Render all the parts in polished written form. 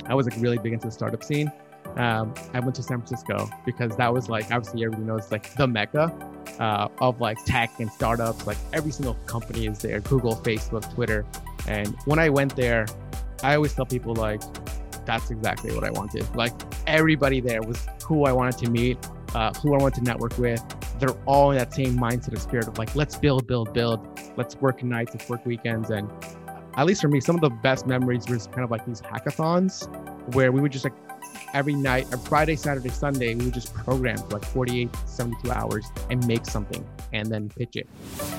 I was like really big into the startup scene. I went to San Francisco because that was like, obviously everybody knows like the mecca of like tech and startups. Like every single company is there, Google, Facebook, Twitter. And when I went there, I always tell people like, that's exactly what I wanted. Like everybody there was who I wanted to meet, who I wanted to network with. They're all in that same mindset of spirit of like, let's build. Let's work nights, let's work weekends. And at least for me, some of the best memories was kind of like these hackathons where we would just like every night, Friday, Saturday, Sunday, we would just program for like 48, 72 hours and make something and then pitch it.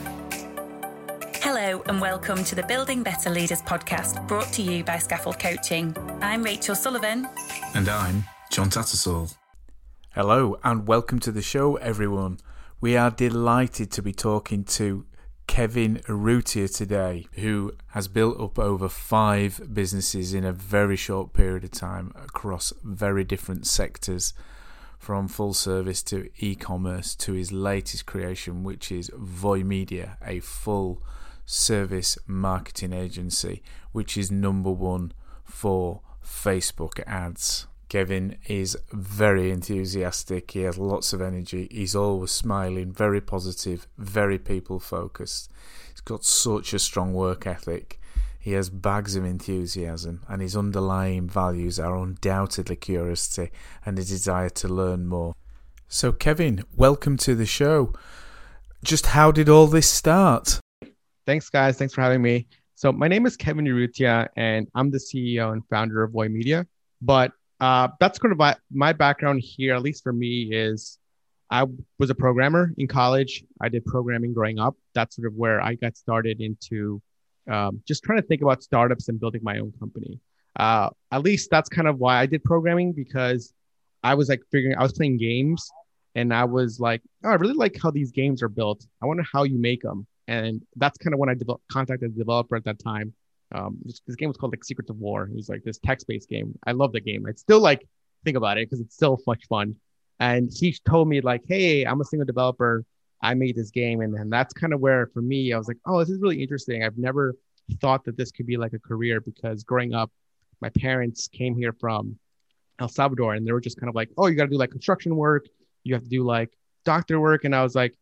Hello and welcome to the Building Better Leaders podcast, brought to you by Scaffold Coaching. I'm Rachel Sullivan. And I'm John Tattersall. Hello and welcome to the show, everyone. We are delighted to be talking to Kevin Urrutia today, who has built up over 5 businesses in a very short period of time across very different sectors, from full service to e-commerce to his latest creation, which is Voi Media, a full service marketing agency, which is number 1 for Facebook ads. Kevin is very enthusiastic. He has lots of energy. He's always smiling, very positive, very people focused. He's got such a strong work ethic. He has bags of enthusiasm, and his underlying values are undoubtedly curiosity and a desire to learn more. So Kevin, welcome to the show. Just how did all this start? Thanks, guys. Thanks for having me. So my name is Kevin Urrutia, and I'm the CEO and founder of Voi Media. But that's kind of my background here, at least for me, is I was a programmer in college. I did programming growing up. That's sort of where I got started into just trying to think about startups and building my own company. At least that's kind of why I did programming, because I was like I was playing games and I was like, oh, I really like how these games are built. I wonder how you make them. And that's kind of when I contacted the developer at that time. This game was called like Secrets of War. It was like this text-based game. I love the game. I still like think about it because it's still much fun. And he told me like, hey, I'm a single developer. I made this game. And that's kind of where for me, I was like, oh, this is really interesting. I've never thought that this could be like a career, because growing up, my parents came here from El Salvador and they were just kind of like, oh, you got to do like construction work. You have to do like doctor work. And I was like,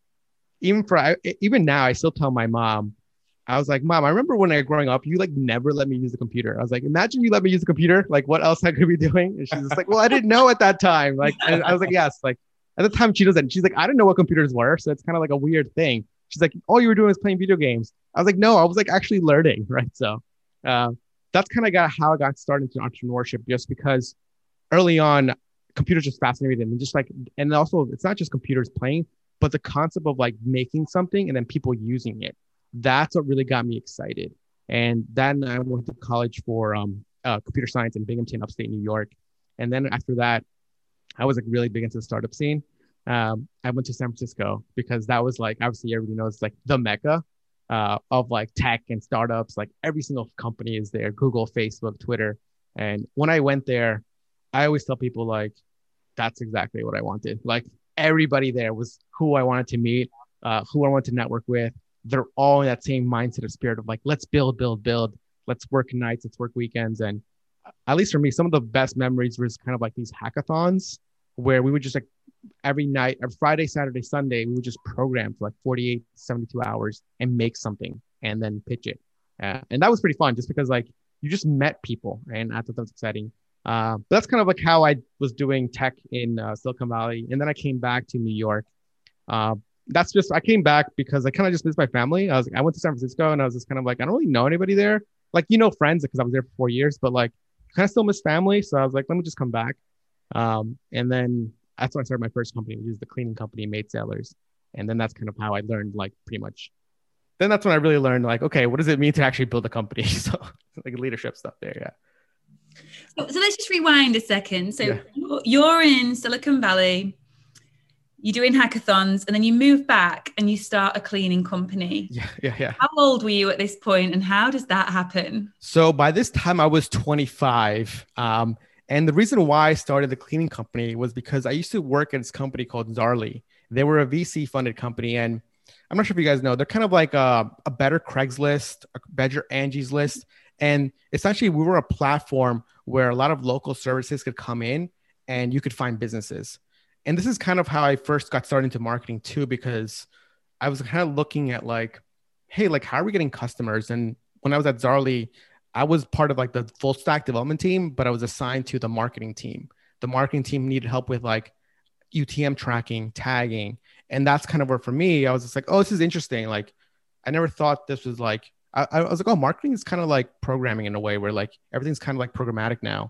even now, I still tell my mom, I was like, Mom, I remember when I was growing up, you like never let me use the computer. I was like, imagine you let me use the computer. Like, what else I could be doing? And she's just like, well, I didn't know at that time. Like, and I was like, yes. Like at the time she doesn't. She's like, I didn't know what computers were. So it's kind of like a weird thing. She's like, all you were doing was playing video games. I was like, no, I was like actually learning. Right. So that's kind of how I got started into entrepreneurship, just because early on, computers just fascinated me. And just like, and also it's not just computers playing, but the concept of like making something and then people using it. That's what really got me excited. And then I went to college for computer science in Binghamton, upstate New York. And then after that, I was like really big into the startup scene. I went to San Francisco because that was like, obviously everybody knows like the mecca of like tech and startups. Like every single company is there, Google, Facebook, Twitter. And when I went there, I always tell people like, that's exactly what I wanted. Like everybody there was who I wanted to meet, who I wanted to network with. They're all in that same mindset of spirit of like, let's build. Let's work nights, let's work weekends. And at least for me, some of the best memories was kind of like these hackathons where we would just like every night, Friday, Saturday, Sunday, we would just program for like 48, 72 hours and make something and then pitch it. And that was pretty fun just because like you just met people, and I thought that was exciting. But that's kind of like how I was doing tech in Silicon Valley. And then I came back to New York. I came back because I kind of just missed my family. I went to San Francisco and I was just kind of like, I don't really know anybody there. Like, friends, because I was there for 4 years, but like kind of still miss family. So I was like, let me just come back. And then that's when I started my first company, which is the cleaning company, Made Sailors. And then that's kind of how I learned like pretty much. Then that's when I really learned like, okay, what does it mean to actually build a company? So like leadership stuff there. Yeah. So let's just rewind a second. So You're in Silicon Valley. You're doing hackathons, and then you move back and you start a cleaning company. Yeah. How old were you at this point, and how does that happen? So by this time I was 25. And the reason why I started the cleaning company was because I used to work at this company called Zarly. They were a VC funded company. And I'm not sure if you guys know, they're kind of like a better Craigslist, a better Angie's List. And essentially we were a platform where a lot of local services could come in and you could find businesses. And this is kind of how I first got started into marketing too, because I was kind of looking at like, hey, like, how are we getting customers? And when I was at Zarly, I was part of like the full stack development team, but I was assigned to the marketing team. The marketing team needed help with like UTM tracking, tagging. And that's kind of where for me, I was just like, oh, this is interesting. Like, I never thought this was like, I was like, oh, marketing is kind of like programming in a way where like everything's kind of like programmatic now.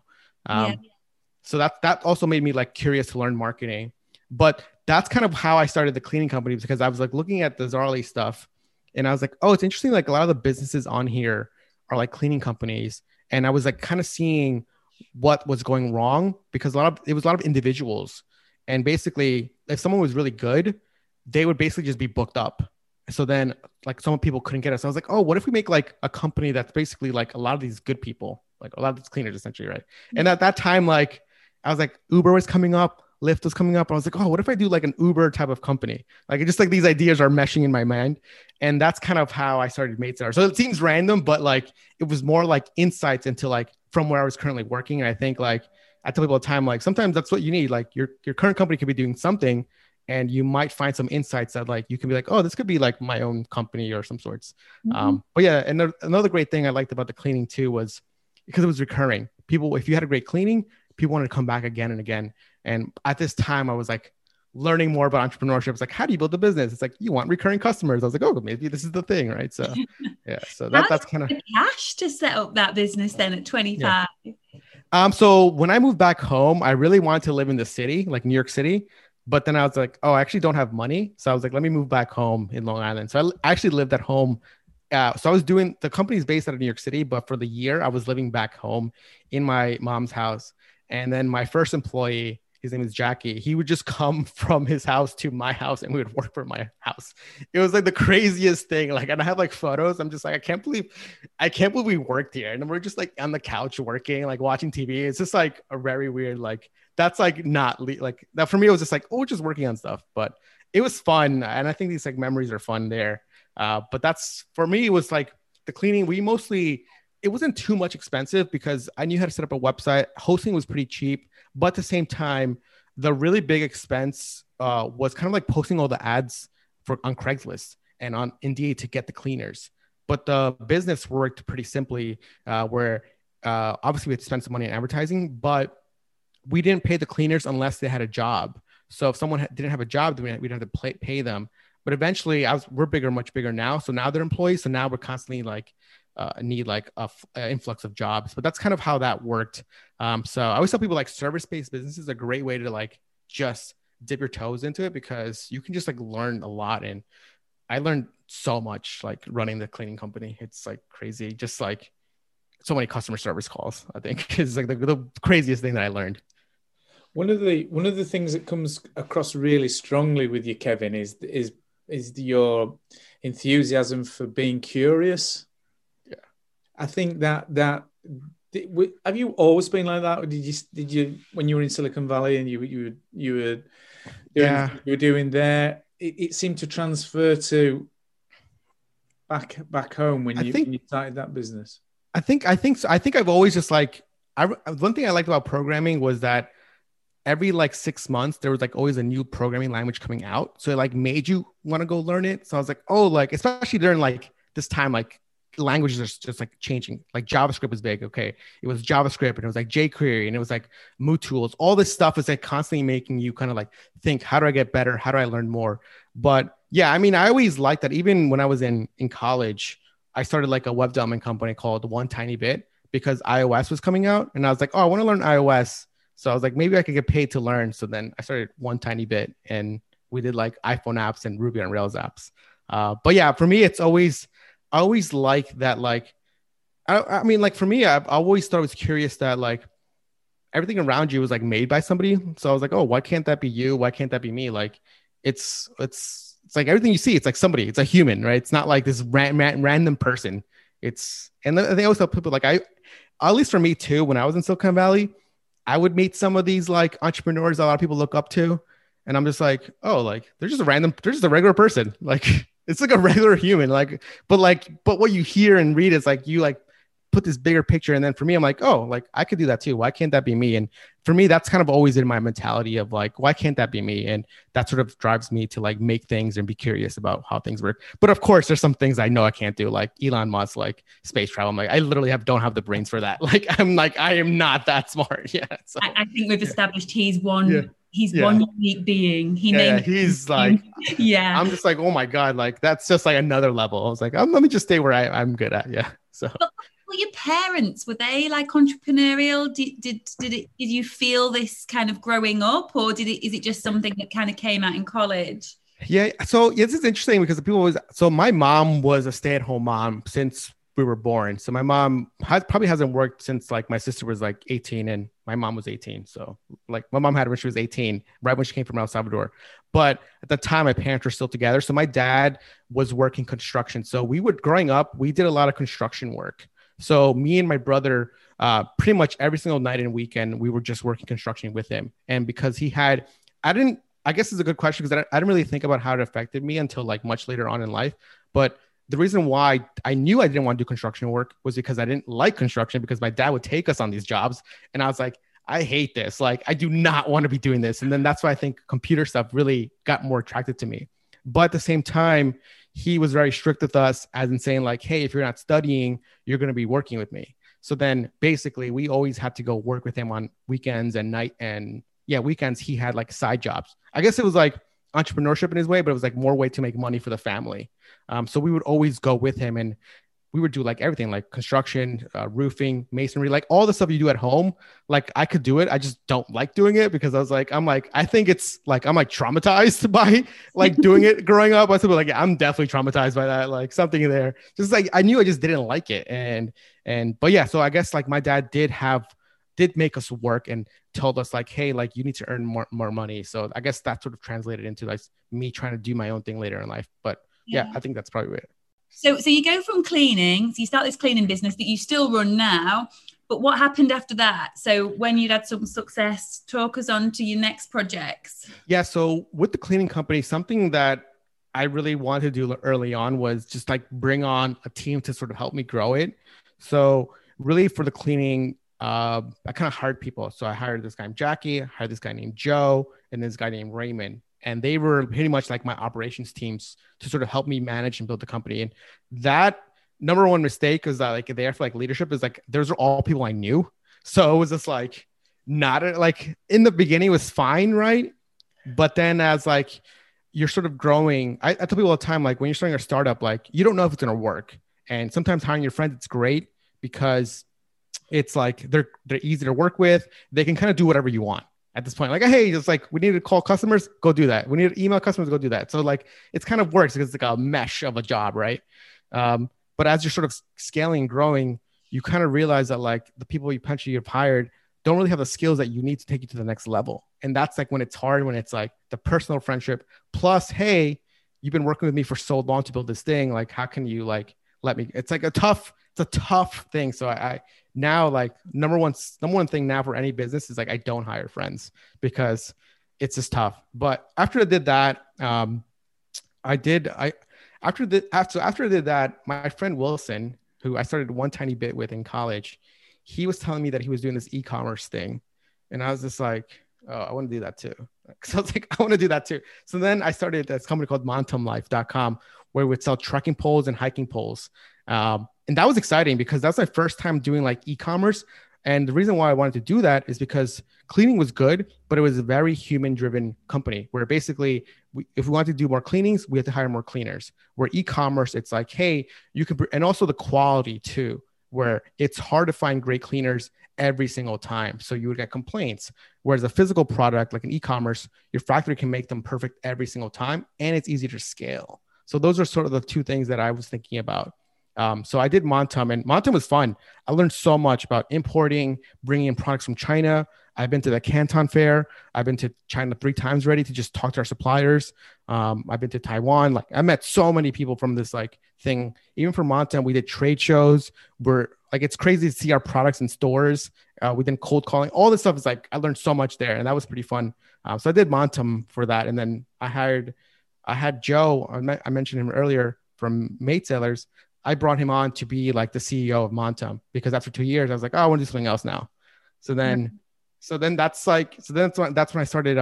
So that also made me like curious to learn marketing. But that's kind of how I started the cleaning company, because I was like looking at the Zarly stuff and I was like, oh, it's interesting. Like a lot of the businesses on here are like cleaning companies. And I was like kind of seeing what was going wrong, because it was a lot of individuals. And basically if someone was really good, they would basically just be booked up. So then like some people couldn't get us. So I was like, oh, what if we make like a company that's basically like a lot of these good people, like a lot of these cleaners essentially, right? And at that time, like I was like, Uber was coming up, Lyft was coming up. I was like, oh, what if I do like an Uber type of company? Like, it just like these ideas are meshing in my mind. And that's kind of how I started Matestar. So it seems random, but like, it was more like insights into like from where I was currently working. And I think like, I tell people all the time, like sometimes that's what you need. Like your current company could be doing something and you might find some insights that like, you can be like, oh, this could be like my own company or some sorts. But yeah. And another great thing I liked about the cleaning too was because it was recurring. People, if you had a great cleaning, people wanted to come back again and again. And at this time I was like learning more about entrepreneurship. It's like, how do you build a business? It's like, you want recurring customers. I was like, oh, maybe this is the thing. Right. So yeah, so that's kind of cash to set up that business then at 25. Yeah. So when I moved back home, I really wanted to live in the city, like New York City. But then I was like, oh, I actually don't have money. So I was like, let me move back home in Long Island. So I actually lived at home. So I was doing, the company's based out of New York City, but for the year I was living back home in my mom's house. And then my first employee, his name is Jackie, he would just come from his house to my house and we would work from my house. It was like the craziest thing. Like, and I have like photos. I'm just like, I can't believe we worked here. And we're just like on the couch working, like watching TV. It's just like a very weird, like, that's like not like that for me. It was just like, oh, just working on stuff, but it was fun. And I think these like memories are fun there. But that's, for me, it was like the cleaning. It wasn't too much expensive because I knew how to set up a website. Hosting was pretty cheap, but at the same time, the really big expense was kind of like posting all the ads on Craigslist and on Indeed to get the cleaners. But the business worked pretty simply where obviously we had to spend some money on advertising, but we didn't pay the cleaners unless they had a job. So if someone didn't have a job, then we'd have to pay them. But eventually we're bigger, much bigger now. So now they're employees. So now we're constantly like, need like a influx of jobs, but that's kind of how that worked. So I always tell people like service-based business is a great way to like just dip your toes into it, because you can just like learn a lot. And I learned so much like running the cleaning company. It's like crazy. Just like so many customer service calls, I think is like the craziest thing that I learned. One of the things that comes across really strongly with you, Kevin, is your enthusiasm for being curious. Yeah, I think that have you always been like that, or did you when you were in Silicon Valley and you were doing there? It seemed to transfer to back home when you started that business. I think so. I think I've always just like one thing I liked about programming was that every like 6 months, there was like always a new programming language coming out. So it like made you want to go learn it. So I was like, oh, like, especially during like this time, like languages are just like changing. Like JavaScript was big. Okay. It was JavaScript and it was like jQuery and it was like MooTools. All this stuff is like constantly making you kind of like think, how do I get better? How do I learn more? But yeah, I mean, I always liked that. Even when I was in college, I started like a web development company called One Tiny Bit because iOS was coming out. And I was like, oh, I want to learn iOS. So I was like, maybe I could get paid to learn. So then I started One Tiny Bit and we did like iPhone apps and Ruby on Rails apps. But yeah, for me, I always like that. Like, I mean, like for me, I've always thought I was curious that like everything around you was like made by somebody. So I was like, oh, why can't that be you? Why can't that be me? Like it's like everything you see, it's like somebody, it's a human, right? It's not like this random person. And I think I always tell people like at least for me too, when I was in Silicon Valley, I would meet some of these like entrepreneurs a lot of people look up to. And I'm just like, oh, like they're just a regular person. Like it's like a regular human. But what you hear and read is like you like put this bigger picture. And then for me, I'm like, oh, like I could do that too. Why can't that be me? And for me, that's kind of always in my mentality of like, why can't that be me? And that sort of drives me to like make things and be curious about how things work. But of course, there's some things I know I can't do, like Elon Musk, like space travel. I'm like, I literally don't have the brains for that. Like, I am not that smart. Yeah. So, I think we've established he's one. Yeah. He's Yeah. one unique being. He's like, yeah. I'm just like, oh my God, like that's just like another level. I was like, let me just stay where I'm good at. Yeah. So. But your parents, were they like entrepreneurial? Did you feel this kind of growing up, or is it just something that kind of came out in college? Yeah. So this is interesting because so my mom was a stay-at-home mom since we were born. So my mom probably hasn't worked since like my sister was like 18 and my mom was 18. So like my mom had her when she was 18, right when she came from El Salvador. But at the time, my parents were still together. So my dad was working construction. So growing up, we did a lot of construction work. So me and my brother, pretty much every single night and weekend, we were just working construction with him. And because I guess it's a good question because I didn't really think about how it affected me until like much later on in life. But the reason why I knew I didn't want to do construction work was because I didn't like construction, because my dad would take us on these jobs. And I was like, I hate this. Like, I do not want to be doing this. And then that's why I think computer stuff really got more attracted to me. But at the same time, he was very strict with us, as in saying like, hey, if you're not studying, you're going to be working with me. So then basically we always had to go work with him on weekends and weekends. He had like side jobs. I guess it was like entrepreneurship in his way, but it was like more way to make money for the family. So we would always go with him and we would do like everything, like construction, roofing, masonry, like all the stuff you do at home. Like I could do it. I just don't like doing it because I think it's like, I'm like traumatized by like doing it growing up. I was like, I'm definitely traumatized by that. Like something in there, just like, I knew I just didn't like it. But yeah, so I guess like my dad did make us work and told us like, hey, like you need to earn more money. So I guess that sort of translated into like me trying to do my own thing later in life. But yeah, I think that's probably it. So you go from cleaning, so you start this cleaning business that you still run now, but what happened after that? So when you'd had some success, talk us on to your next projects. Yeah, so with the cleaning company, something that I really wanted to do early on was just like bring on a team to sort of help me grow it. So really for the cleaning, I kind of hired people. So I hired this guy named Jackie, I hired this guy named Joe, and this guy named Raymond. And they were pretty much like my operations teams to sort of help me manage and build the company. And that number one mistake is that like they have like leadership is like, those are all people I knew. So it was just like, not like in the beginning it was fine. Right. But then as like, you're sort of growing, I tell people all the time, like when you're starting a startup, like you don't know if it's going to work. And sometimes hiring your friends, it's great because it's like, they're easy to work with. They can kind of do whatever you want. At this point, like, hey, it's like, we need to call customers, go do that. We need to email customers, go do that. So like, it's kind of works because it's like a mesh of a job, right? But as you're sort of scaling and growing, you kind of realize that like the people you've hired don't really have the skills that you need to take you to the next level. And that's like when it's hard, when it's like the personal friendship plus, hey, you've been working with me for so long to build this thing. Like, how can you like, let me, it's a tough thing. So I now like number one thing now for any business is like, I don't hire friends because it's just tough. But after I did that, after I did that, my friend Wilson, who I started one tiny bit with in college, he was telling me that he was doing this e-commerce thing. And I was just like, oh, I want to do that too. So I was like, I want to do that too. So then I started this company called MontumLife.com where we would sell trekking poles and hiking poles. And that was exciting because that's my first time doing like e-commerce. And the reason why I wanted to do that is because cleaning was good, but it was a very human driven company where basically if we wanted to do more cleanings, we had to hire more cleaners. Where e-commerce, it's like, hey, you could, and also the quality too, where it's hard to find great cleaners every single time. So you would get complaints. Whereas a physical product like an e-commerce, your factory can make them perfect every single time. And it's easy to scale. So those are sort of the two things that I was thinking about. So I did Montum, and Montum was fun. I learned so much about importing, bringing in products from China. I've been to the Canton Fair. I've been to China 3 times already to just talk to our suppliers. I've been to Taiwan. Like I met so many people from this like thing. Even for Montum, we did trade shows where like it's crazy to see our products in stores. We did cold calling. All this stuff is like I learned so much there, and that was pretty fun. So I did Montum for that, and then I had Joe. I mentioned him earlier from Mate Sailors. I brought him on to be like the CEO of Montum, because after 2 years, I was like, oh, I want to do something else now. So then, that's when I started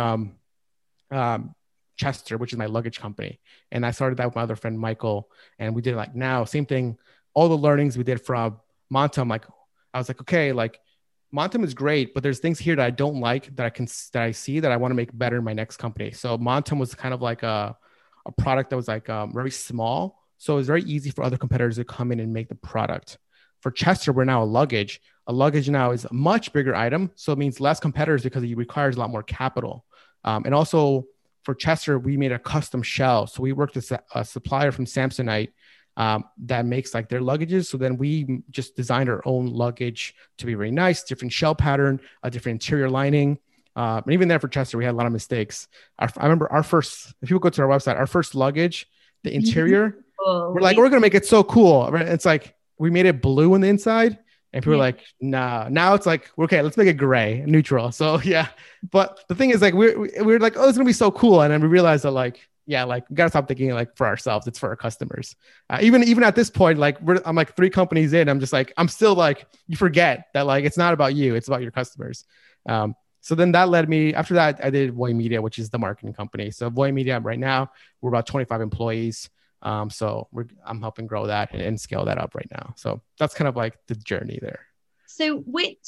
Chester, which is my luggage company. And I started that with my other friend, Michael. And we did like now, same thing, all the learnings we did from Montum. Like, I was like, okay, like Montum is great, but there's things here that I don't like that I see that I want to make better in my next company. So Montum was kind of like a product that was like very small. So it was very easy for other competitors to come in and make the product. For Chester, we're now a luggage. A luggage now is a much bigger item. So it means less competitors because it requires a lot more capital. And also for Chester, we made a custom shell. So we worked with a supplier from Samsonite that makes like their luggages. So then we just designed our own luggage to be very nice, different shell pattern, a different interior lining. And even there for Chester, we had a lot of mistakes. I remember if people go to our website, our first luggage, the interior, we're like, we're going to make it so cool. Right? It's like, we made it blue on the inside and people were like, nah, now it's like, okay, let's make it gray, neutral. So yeah. But the thing is like, we're like, oh, it's going to be so cool. And then we realized that like, yeah, like we got to stop thinking like for ourselves, it's for our customers. Even at this point, like I'm like 3 companies in, I'm just like, I'm still like, you forget that like, it's not about you, it's about your customers. So then that led me, after that, I did Voy Media, which is the marketing company. So Voy Media right now, we're about 25 employees. So I'm helping grow that and scale that up right now. So that's kind of like the journey there. So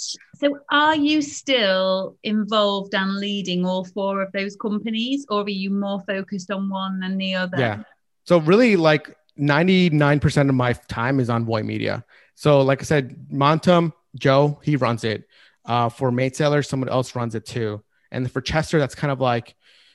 are you still involved and leading all 4 of those companies, or are you more focused on one than the other? Yeah. So really like 99% of my time is on Voy Media. So like I said, Montum, Joe, he runs it. For Maidsailor, someone else runs it too. And for Chester, that's kind of like,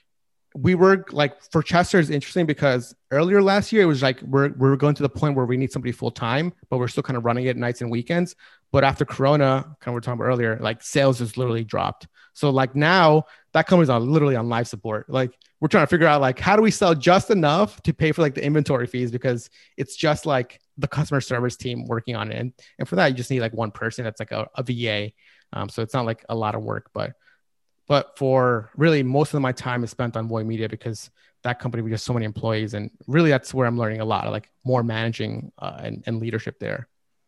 we were like, for Chester is interesting because earlier last year, it was like, we're going to the point where we need somebody full time, but we're still kind of running it nights and weekends. But after Corona, kind of we were talking about earlier, like sales just literally dropped. So like now that company's literally on life support. Like we're trying to figure out like, how do we sell just enough to pay for like the inventory fees? Because it's just like the customer service team working on it. And for that, you just need like one person that's like a VA. So it's not like a lot of work, but for really most of my time is spent on Voy Media because that company, we have so many employees, and really that's where I'm learning a lot, like more managing and leadership there.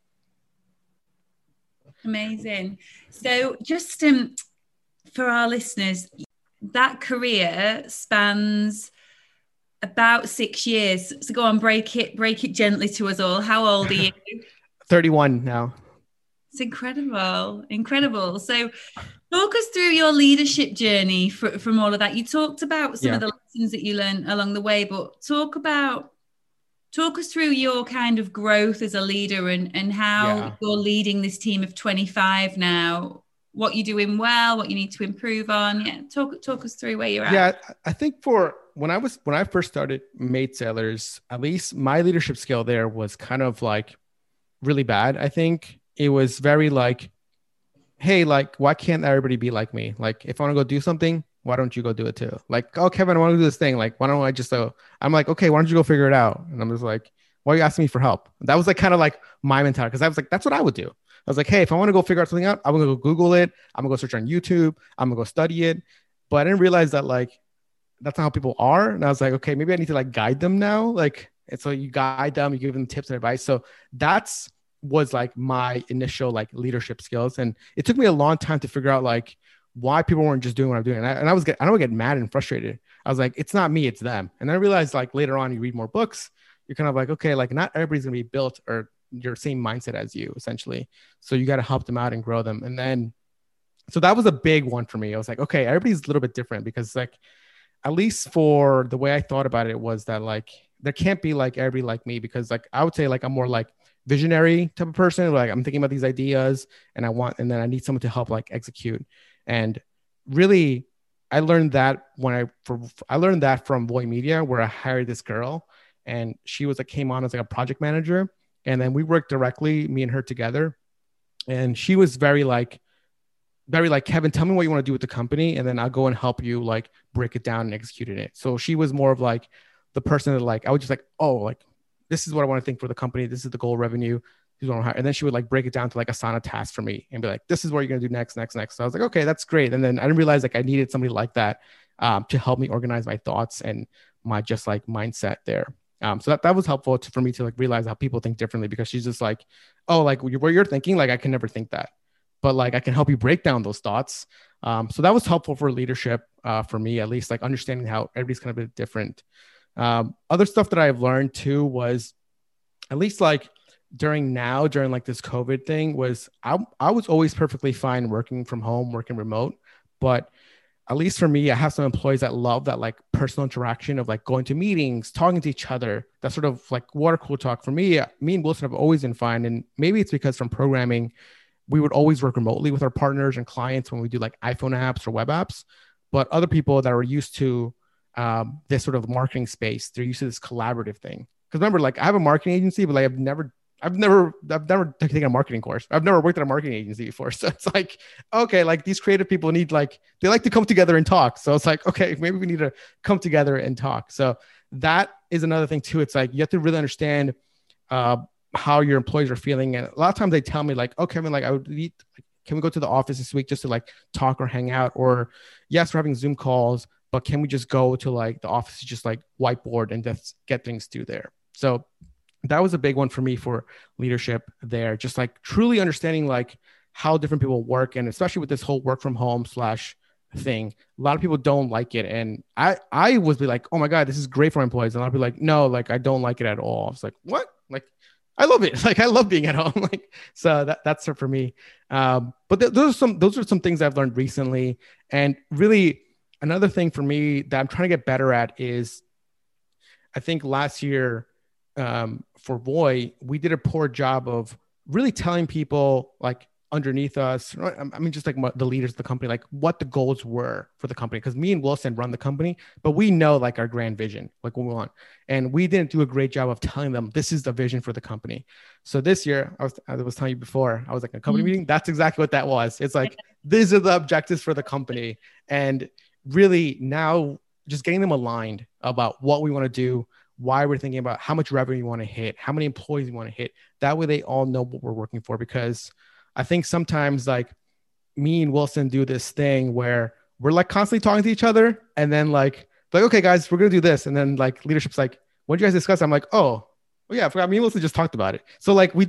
Amazing. So just for our listeners, that career spans about 6 years. So go on, break it gently to us all. How old are you? 31 now. It's incredible. So talk us through your leadership journey from all of that. You talked about some of the lessons that you learned along the way, but talk us through your kind of growth as a leader and how you're leading this team of 25 now, what you're doing well, what you need to improve on. Yeah. Talk us through where you're at. Yeah. I think when I first started Maidsailors, at least my leadership skill there was kind of like really bad. I think it was very like, hey, like, why can't everybody be like me? Like, if I want to go do something, why don't you go do it too? Like, oh, Kevin, I want to do this thing. Like, why don't I just I'm like, okay, why don't you go figure it out? And I'm just like, why are you asking me for help? That was like kind of like my mentality, because I was like, that's what I would do. I was like, hey, if I want to go figure out something out, I'm going to go Google it. I'm going to go search on YouTube. I'm going to go study it. But I didn't realize that like, that's not how people are. And I was like, okay, maybe I need to like guide them now. Like, and so you guide them, you give them tips and advice. So was like my initial like leadership skills. And it took me a long time to figure out like why people weren't just doing what I'm doing. And I don't get mad and frustrated. I was like, it's not me, it's them. And then I realized like later on, you read more books, you're kind of like, okay, like not everybody's gonna be built or your same mindset as you essentially. So you got to help them out and grow them. And then, so that was a big one for me. I was like, okay, everybody's a little bit different, because like, at least for the way I thought about it was that like, there can't be like everybody like me, because like, I would say like, I'm more like visionary type of person. Like I'm thinking about these ideas and then I need someone to help like execute. And really I learned that from Voy Media, where I hired this girl and she was like, came on as like a project manager. And then we worked directly, me and her together. And she was very like, Kevin, tell me what you want to do with the company. And then I'll go and help you like break it down and execute it. So she was more of like the person that like, I would just like, oh, like, this is what I want to think for the company. This is the goal revenue. This is what I want to hire. And then she would like break it down to like Asana tasks for me and be like, this is what you're going to do next. So I was like, okay, that's great. And then I didn't realize like I needed somebody like that to help me organize my thoughts and my just like mindset there. So that was helpful for me to like realize how people think differently, because she's just like, oh, like where you're thinking, like I can never think that, but like I can help you break down those thoughts. So that was helpful for leadership, for me at least, like understanding how everybody's kind of a bit different. Other stuff that I've learned too was, at least like during like this COVID thing, was I was always perfectly fine working from home, working remote, but at least for me, I have some employees that love that like personal interaction of like going to meetings, talking to each other, that sort of like water cool talk. For me and Wilson have always been fine. And maybe it's because from programming, we would always work remotely with our partners and clients when we do like iPhone apps or web apps. But other people that are used to this sort of marketing space, they're used to this collaborative thing. Because remember, like I have a marketing agency, but like I've never taken a marketing course. I've never worked at a marketing agency before. So it's like, okay, like these creative people need like, they like to come together and talk. So it's like, okay, maybe we need to come together and talk. So that is another thing too. It's like, you have to really understand how your employees are feeling. And a lot of times they tell me like, oh, Kevin, like can we go to the office this week just to like talk or hang out? Or yes, we're having Zoom calls, but can we just go to like the office to just like whiteboard and just get things due there? So that was a big one for me for leadership there. Just like truly understanding like how different people work. And especially with this whole work from home / thing, a lot of people don't like it. And I would be like, oh my God, this is great for employees. And I'll be like, no, like, I don't like it at all. I was like, what? Like, I love it. Like, I love being at home. Like, so that's it for me. But those are some things I've learned recently. And really another thing for me that I'm trying to get better at is, I think last year, for Voy, we did a poor job of really telling people like underneath us, I mean, just like the leaders of the company, like what the goals were for the company. Because me and Wilson run the company, but we know like our grand vision, like what we want. And we didn't do a great job of telling them this is the vision for the company. So this year, I was telling you before, I was like in a company meeting. That's exactly what that was. It's like, these are the objectives for the company. And really now just getting them aligned about what we want to do, why we're thinking about how much revenue you want to hit, how many employees you want to hit. That way they all know what we're working for. Because I think sometimes like me and Wilson do this thing where we're like constantly talking to each other, and then like, okay, guys, we're going to do this. And then like leadership's like, what did you guys discuss? I'm like, oh yeah, I forgot. Me and Wilson just talked about it. So like we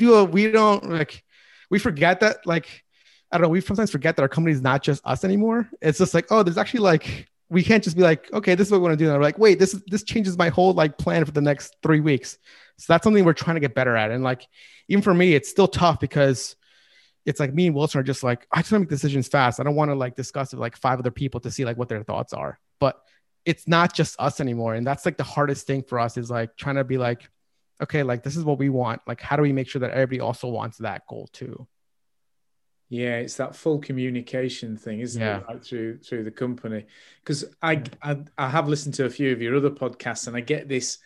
forget that, like, I don't know. We sometimes forget that our company is not just us anymore. It's just like, oh, there's actually like, we can't just be like, okay, this is what we want to do. And we're like, wait, this changes my whole like plan for the next 3 weeks. So that's something we're trying to get better at. And like, even for me, it's still tough because it's like me and Wilson are just like, I just want to make decisions fast. I don't want to like discuss it with like 5 other people to see like what their thoughts are, but it's not just us anymore. And that's like the hardest thing for us, is like trying to be like, okay, like this is what we want. Like, how do we make sure that everybody also wants that goal too? Yeah, it's that full communication thing, isn't it? Right through the company. Because I have listened to a few of your other podcasts, and I get this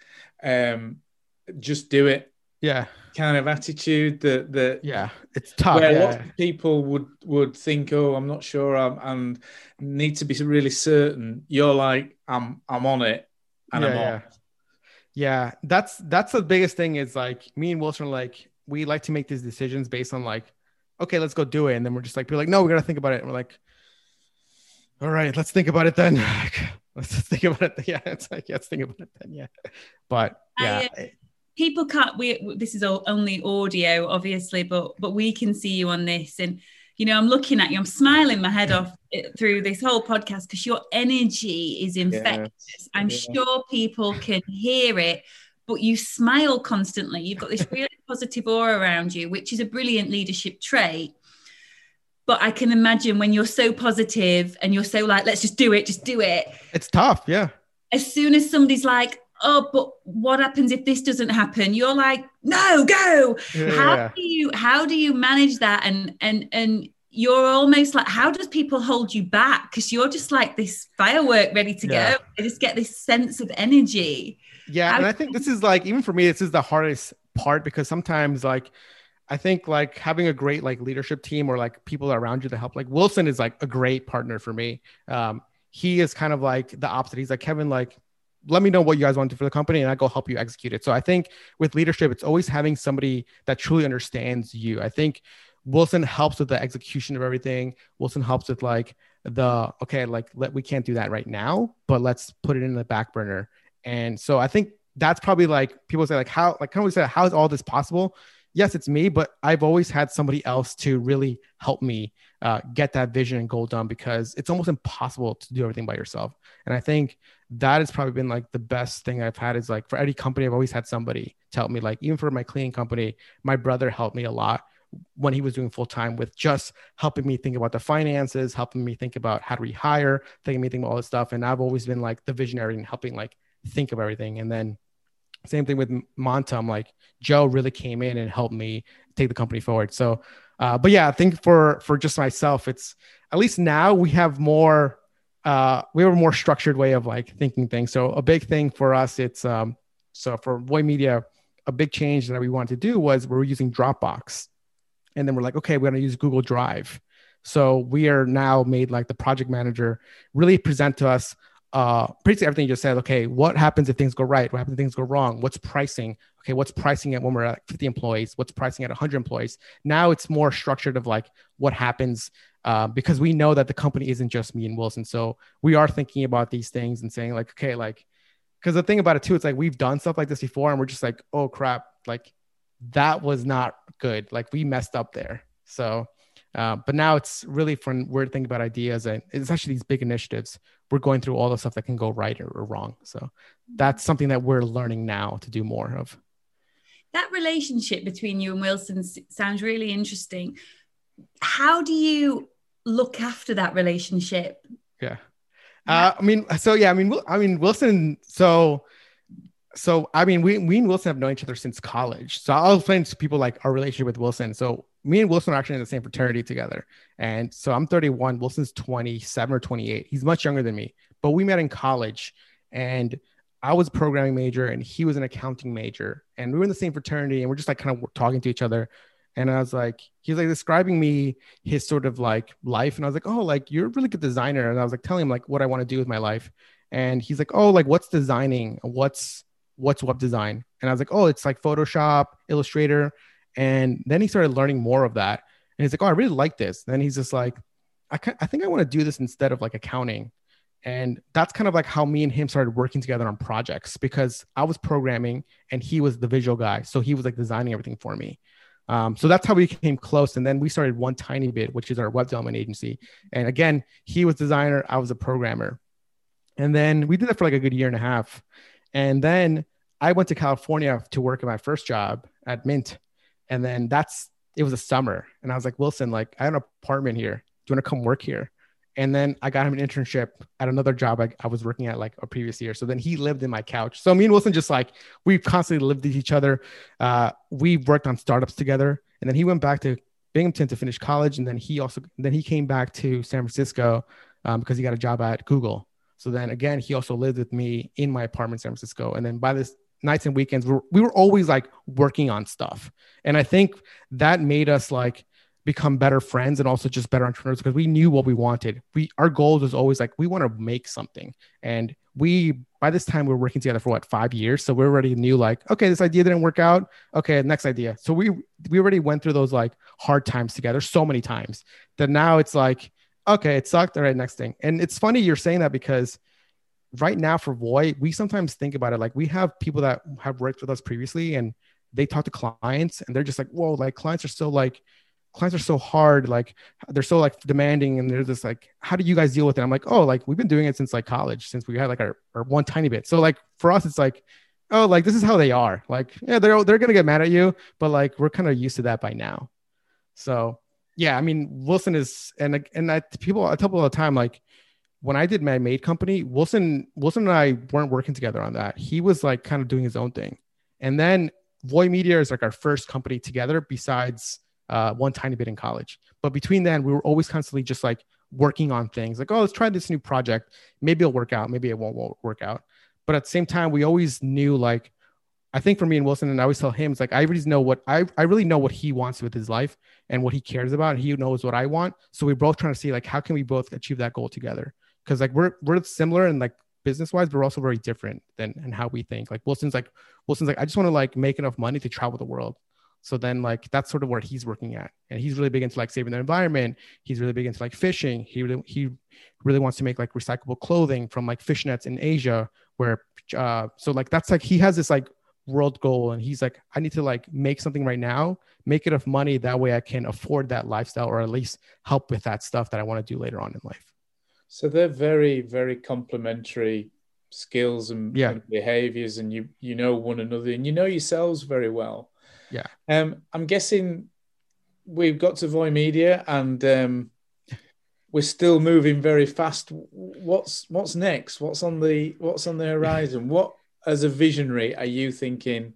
just do it kind of attitude that it's tough. Where a lot of people would think, oh, I'm not sure, and need to be really certain. You're like, I'm on it, and I'm on. Yeah, that's the biggest thing, is like me and Wilson are like, we like to make these decisions based on like, okay, let's go do it. And then we're just like, no, we got to think about it. And we're like, all right, let's think about it then. Let's think about it. Yeah. It's like, let's think about it then. Yeah. But yeah. People can't, this is only audio, obviously, but we can see you on this. And, you know, I'm looking at you, I'm smiling my head off through this whole podcast because your energy is infectious. I'm sure people can hear it, but you smile constantly. You've got this really positive aura around you, which is a brilliant leadership trait. But I can imagine when you're so positive and you're so like, let's just do it. It's tough. Yeah. As soon as somebody's like, oh, but what happens if this doesn't happen? You're like, no, go. Yeah. How do you manage that? And you're almost like, how does people hold you back? Because you're just like this firework ready to go. I just get this sense of energy. Yeah. And I think this is like, even for me, this is the hardest part, because sometimes like, I think like having a great like leadership team or like people around you to help, like Wilson is like a great partner for me. He is kind of like the opposite. He's like, Kevin, like, let me know what you guys want to do for the company and I go help you execute it. So I think with leadership, it's always having somebody that truly understands you. I think Wilson helps with the execution of everything. Wilson helps with like we can't do that right now, but let's put it in the back burner. And so I think that's probably like people say like how, like kind of say, how is all this possible? Yes, it's me, but I've always had somebody else to really help me get that vision and goal done, because it's almost impossible to do everything by yourself. And I think that has probably been like the best thing I've had, is like for any company, I've always had somebody to help me. Like even for my cleaning company, my brother helped me a lot when he was doing full time with just helping me think about the finances, helping me think about how to rehire, thinking me think about all this stuff. And I've always been like the visionary and helping like think of everything. And then same thing with Montum, like Joe really came in and helped me take the company forward. So, but yeah, I think for just myself, it's at least now we have a more structured way of like thinking things. So a big thing for us, it's so for Voy Media, a big change that we wanted to do was we're using Dropbox, and then we're like, okay, we're going to use Google Drive. So we are now made like the project manager really present to us basically everything you just said. Okay, what happens if things go right? What happens if things go wrong? What's pricing? Okay, what's pricing at when we're at 50 employees? What's pricing at 100 employees? Now it's more structured of like what happens because we know that the company isn't just me and Wilson. So we are thinking about these things and saying like, okay, like, because the thing about it too, it's like we've done stuff like this before and we're just like, oh crap, like that was not good. Like we messed up there. So, but now it's really fun. We're thinking about ideas, and it's actually these big initiatives. We're going through all the stuff that can go right or wrong. So that's something that we're learning now to do more of. That relationship between you and Wilson sounds really interesting. How do you look after that relationship? Yeah. Wilson. So I mean, we and Wilson have known each other since college. So I'll explain to people like our relationship with Wilson. So me and Wilson are actually in the same fraternity together. And so I'm 31, Wilson's 27 or 28. He's much younger than me, but we met in college, and I was a programming major and he was an accounting major, and we were in the same fraternity, and we're just like kind of talking to each other. And I was like, he was like describing me his sort of like life. And I was like, oh, like you're a really good designer. And I was like telling him like what I want to do with my life. And he's like, oh, like what's designing? What's web design? And I was like, oh, it's like Photoshop, Illustrator. And then he started learning more of that. And he's like, oh, I really like this. And then he's just like, I think I want to do this instead of like accounting. And that's kind of like how me and him started working together on projects, because I was programming and he was the visual guy. So he was like designing everything for me. So that's how we became close. And then we started One Tiny Bit, which is our web development agency. And again, he was designer, I was a programmer. And then we did that for like a good year and a half. And then I went to California to work at my first job at Mint. And then it was a summer. And I was like, Wilson, like I have an apartment here. Do you want to come work here? And then I got him an internship at another job I was working at like a previous year. So then he lived in my couch. So me and Wilson just like, we constantly lived with each other. We worked on startups together. And then he went back to Binghamton to finish college. And then he came back to San Francisco because he got a job at Google. So then again, he also lived with me in my apartment in San Francisco. And then by this nights and weekends, we were always like working on stuff. And I think that made us like become better friends and also just better entrepreneurs, because we knew what we wanted. Our goal was always like, we want to make something. And by this time we were working together for 5 years. So we already knew like, okay, this idea didn't work out. Okay, next idea. So we already went through those like hard times together so many times that now it's like, okay, it sucked. All right, next thing. And it's funny you're saying that, because right now for Voy, we sometimes think about it like we have people that have worked with us previously and they talk to clients and they're just like, whoa, like clients are so hard. Like they're so like demanding. And they're just like, how do you guys deal with it? I'm like, oh, like we've been doing it since like college, since we had like our One Tiny Bit. So like for us, it's like, oh, like this is how they are. Like, yeah, they're going to get mad at you, but like, we're kind of used to that by now. So yeah, I mean, Wilson is, and I tell people all the time, like when I did my Made company, Wilson and I weren't working together on that. He was like kind of doing his own thing. And then Voy Media is like our first company together besides One Tiny Bit in college. But between then, we were always constantly just like working on things like, oh, let's try this new project. Maybe it'll work out. Maybe it won't work out. But at the same time, we always knew like, I think for me and Wilson, and I always tell him, it's like, I really know what he wants with his life and what he cares about. And he knows what I want. So we're both trying to see like, how can we both achieve that goal together? Because like we're similar and like business wise, but we're also very different than how we think. Like Wilson's like, I just want to like make enough money to travel the world. So then like that's sort of where he's working at, and he's really big into like saving the environment. He's really big into like fishing. He really wants to make like recyclable clothing from like fish nets in Asia, where so like that's like he has this like world goal, and he's like, I need to like make something right now, make enough money that way I can afford that lifestyle, or at least help with that stuff that I want to do later on in life. So they're very, very complementary skills and behaviors, and you know one another, and you know yourselves very well. Yeah. I'm guessing we've got to Voi Media, and we're still moving very fast. What's next? What's on the horizon? What, as a visionary, are you thinking,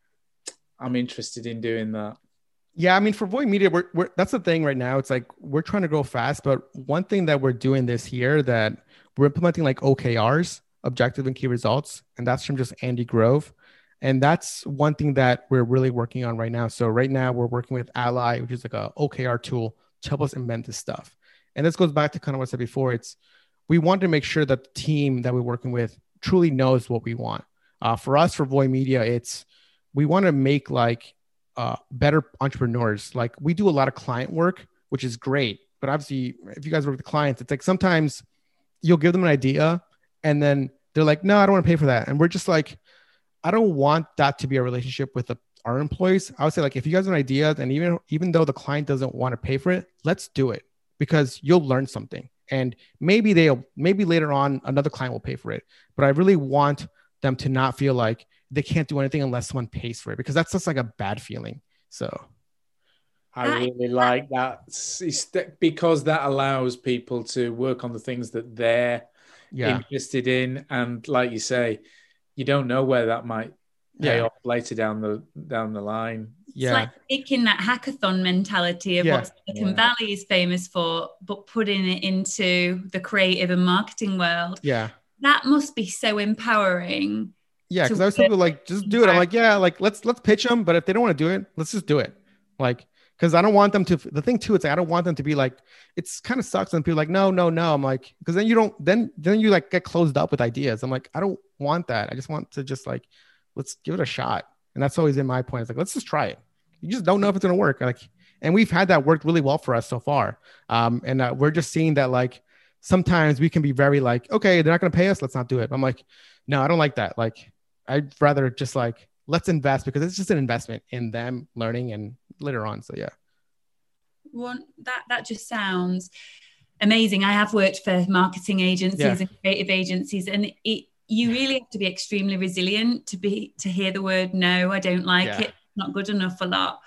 I'm interested in doing that? Yeah, I mean, for Voi Media, we're that's the thing right now. It's like we're trying to grow fast, but one thing that we're doing this year, that we're implementing like OKRs, objective and key results, and that's from just Andy Grove. And that's one thing that we're really working on right now. So right now we're working with Ally, which is like a OKR tool to help us invent this stuff. And this goes back to kind of what I said before. We want to make sure that the team that we're working with truly knows what we want. For us, for Voi Media, we want to make like better entrepreneurs. Like we do a lot of client work, which is great. But obviously, if you guys work with clients, it's like sometimes you'll give them an idea and then they're like, no, I don't want to pay for that. And we're just like, I don't want that to be a relationship with our employees. I would say like, if you guys have an idea, and even though the client doesn't want to pay for it, let's do it, because you'll learn something. And maybe later on another client will pay for it. But I really want them to not feel like they can't do anything unless someone pays for it, because that's just like a bad feeling. So I really like that, because that allows people to work on the things that they're interested in. And like you say, you don't know where that might pay off later down the line. It's like taking that hackathon mentality of what Silicon Valley is famous for, but putting it into the creative and marketing world. Yeah. That must be so empowering. Yeah, because I was thinking like, just do it. I'm like, yeah, like let's pitch them, but if they don't want to do it, let's just do it. Like, because I don't want them to. The thing too, it's like, I don't want them to be like, it's kind of sucks when people are like, no. I'm like, because then you don't, then you like get closed up with ideas. I'm like, I don't want that. I just want to just like, let's give it a shot. And that's always in my point. It's like, let's just try it. You just don't know if it's gonna work. Like, and we've had that work really well for us so far. And we're just seeing that like sometimes we can be very like, okay, they're not gonna pay us, let's not do it. I'm like, no, I don't like that. Like, I'd rather just like, let's invest, because it's just an investment in them learning and later on. So yeah. That just sounds amazing. I have worked for marketing agencies and creative agencies, and you really have to be extremely resilient to hear the word no, I don't like it, not good enough a lot.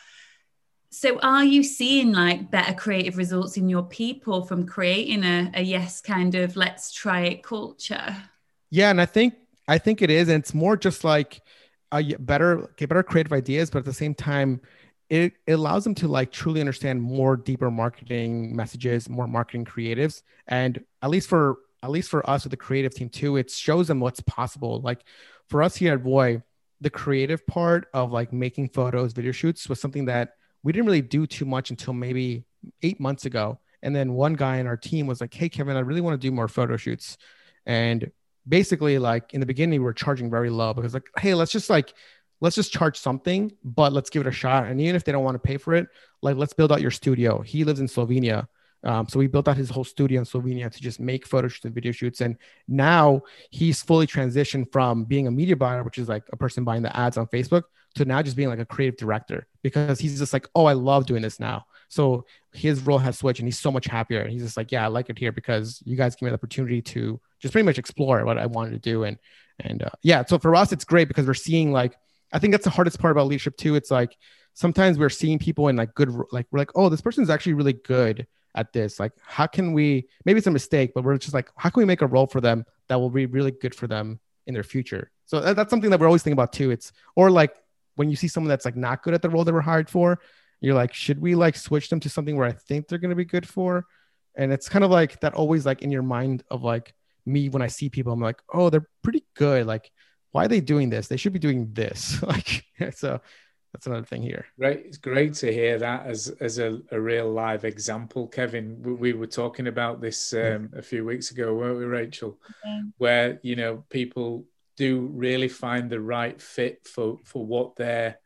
So are you seeing like better creative results in your people from creating a yes kind of let's try it culture? Yeah, and I think it is, and it's more just like better creative ideas, but at the same time, it allows them to like truly understand more deeper marketing messages, more marketing creatives, and at least for us with the creative team too, it shows them what's possible. Like for us here at Voi, the creative part of like making photos, video shoots was something that we didn't really do too much until maybe 8 months ago. And then one guy in our team was like, hey, Kevin, I really want to do more photo shoots. And basically like in the beginning, we were charging very low, because like, hey, let's just charge something, but let's give it a shot. And even if they don't want to pay for it, like, let's build out your studio. He lives in Slovenia. So we built out his whole studio in Slovenia to just make photo shoots and video shoots. And now he's fully transitioned from being a media buyer, which is like a person buying the ads on Facebook, to now just being like a creative director, because he's just like, oh, I love doing this now. So his role has switched and he's so much happier. And he's just like, yeah, I like it here because you guys give me the opportunity to just pretty much explore what I wanted to do. And so for us, it's great because we're seeing like, I think that's the hardest part about leadership too. It's like, sometimes we're seeing people in like good, like we're like, oh, this person's actually really good at this. Like, how can we, maybe it's a mistake, but we're just like, how can we make a role for them that will be really good for them in their future? So that's something that we're always thinking about too. Or like when you see someone that's like not good at the role they were hired for, you're like, should we like switch them to something where I think they're going to be good for? And it's kind of like that always like in your mind of like me, when I see people, I'm like, oh, they're pretty good. Like, why are they doing this? They should be doing this. Like, so that's another thing here. Right. It's great to hear that as a real live example, Kevin. We were talking about this a few weeks ago, weren't we, Rachel? Yeah. Where, people do really find the right fit for what they're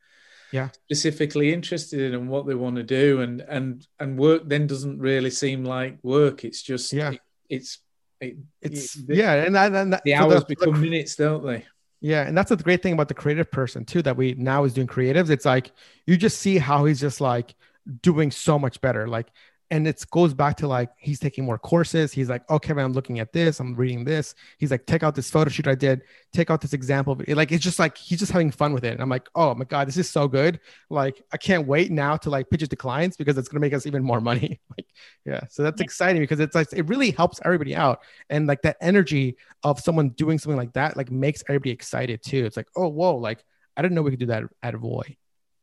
specifically interested in and what they want to do, and work then doesn't really seem like work. It's just and the hours become minutes, don't they? Yeah, and that's the great thing about the creative person too, that we now is doing creatives. It's like you just see how he's just like doing so much better. Like, and it goes back to like he's taking more courses. He's like, okay, man, I'm looking at this, I'm reading this. He's like, take out this photo shoot I did, take out this example. Like, it's just like he's just having fun with it. And I'm like, oh my God, this is so good. Like, I can't wait now to like pitch it to clients because it's gonna make us even more money. Like, yeah. So that's exciting because it's like it really helps everybody out. And like that energy of someone doing something like that, like makes everybody excited too. It's like, oh, whoa, like I didn't know we could do that at Voy.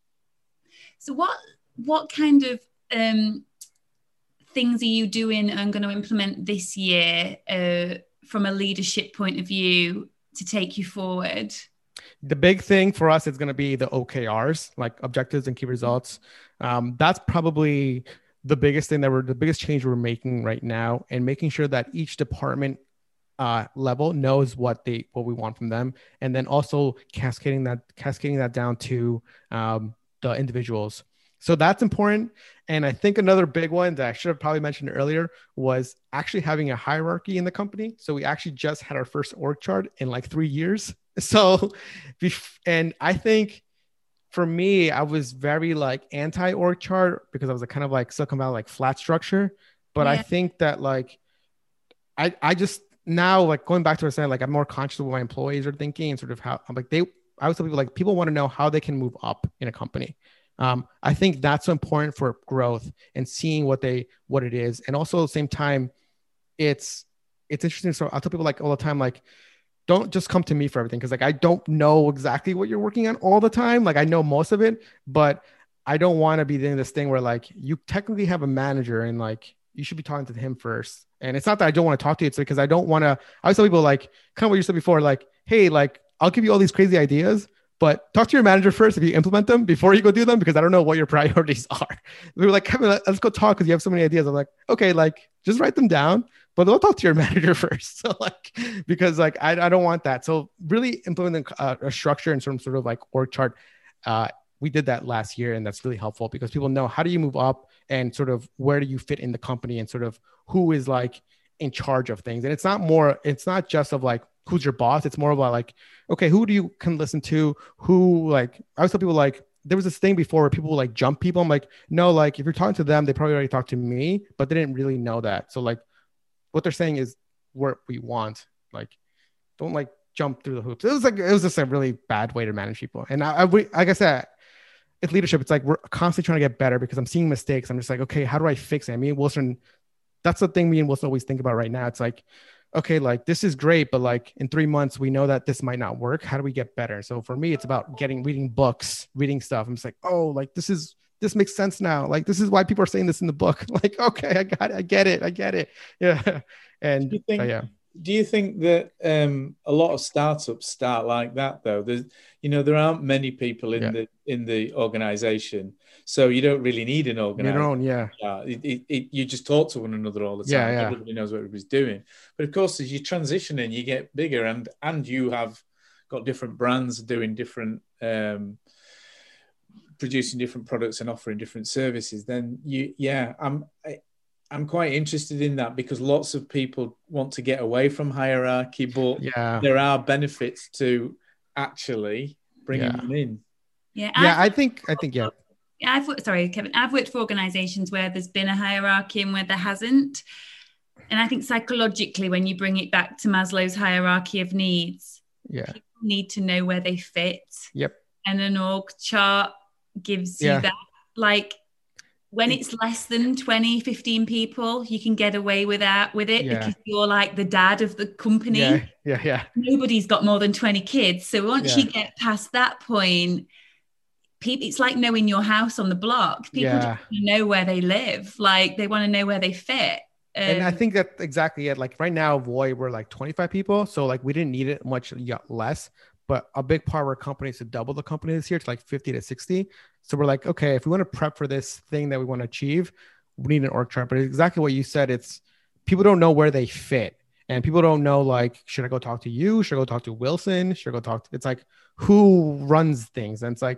So what kind of things are you doing and going to implement this year from a leadership point of view to take you forward? The big thing for us is going to be the OKRs, like objectives and key results. That's probably the biggest thing the biggest change we're making right now, and making sure that each department level knows what we want from them, and then also cascading that down to the individuals. So that's important. And I think another big one that I should have probably mentioned earlier was actually having a hierarchy in the company. So we actually just had our first org chart in like 3 years. So, and I think for me, I was very like anti org chart because I was kind of like Silicon Valley, like flat structure. But I think that like, I just now like going back to what I was saying, like I'm more conscious of what my employees are thinking and sort of how I'm like, I always tell people like people want to know how they can move up in a company. I think that's so important for growth and seeing what it is. And also at the same time, it's interesting. So I'll tell people like all the time, like, don't just come to me for everything. Cause like, I don't know exactly what you're working on all the time. Like I know most of it, but I don't want to be doing this thing where like you technically have a manager and like, you should be talking to him first. And it's not that I don't want to talk to you. It's because I don't want to, I always tell people like, kind of what you said before, like, hey, like I'll give you all these crazy ideas, but talk to your manager first if you implement them before you go do them, because I don't know what your priorities are. We were like, Kevin, let's go talk because you have so many ideas. I'm like, okay, like just write them down, but don't talk to your manager first. So like, because like, I don't want that. So really implementing a structure and some sort of like org chart. We did that last year, and that's really helpful because people know how do you move up and sort of where do you fit in the company and sort of who is like in charge of things. And it's not just of like, who's your boss. It's more about like, okay, who do you can listen to? Who like, I always tell people like, there was this thing before where people like jump people. I'm like, no, like if you're talking to them, they probably already talked to me, but they didn't really know that. So like what they're saying is what we want. Like, don't like jump through the hoops. It was just a really bad way to manage people. And like I said, it's leadership. It's like, we're constantly trying to get better because I'm seeing mistakes. I'm just like, okay, how do I fix it? I mean, Wilson, that's the thing me and Wilson always think about right now. It's like, okay, like this is great, but like in 3 months, we know that this might not work. How do we get better? So for me, it's about reading books, reading stuff. I'm just like, oh, like this makes sense now. Like, this is why people are saying this in the book. Like, okay, I got it. I get it. Yeah. And do you think that a lot of startups start like that though? There aren't many people in the organization, so you don't really need an organization. You just talk to one another all the time. Everybody knows what everybody's doing. But of course, as you transition and you get bigger, and you have got different brands doing different, producing different products and offering different services, then I'm quite interested in that because lots of people want to get away from hierarchy, but there are benefits to actually bringing them in. I think. Sorry, Kevin. I've worked for organisations where there's been a hierarchy and where there hasn't. And I think psychologically, when you bring it back to Maslow's hierarchy of needs, people need to know where they fit. Yep. And an org chart gives you that. Like, when it's less than 20, 15 people, you can get away with it because you're like the dad of the company. Yeah. Nobody's got more than 20 kids. So once you get past that point, it's like knowing your house on the block. People just want to know where they live. Like, they want to know where they fit. And I think that's exactly it. Like right now, Voy, we're like 25 people. So like we didn't need it much less. But a big part of our company is to double the company this year to like 50 to 60. So we're like, okay, if we want to prep for this thing that we want to achieve, we need an org chart. But it's exactly what you said. It's people don't know where they fit. And people don't know, like, should I go talk to you? Should I go talk to Wilson? Should I go talk to, it's like, who runs things? And it's like,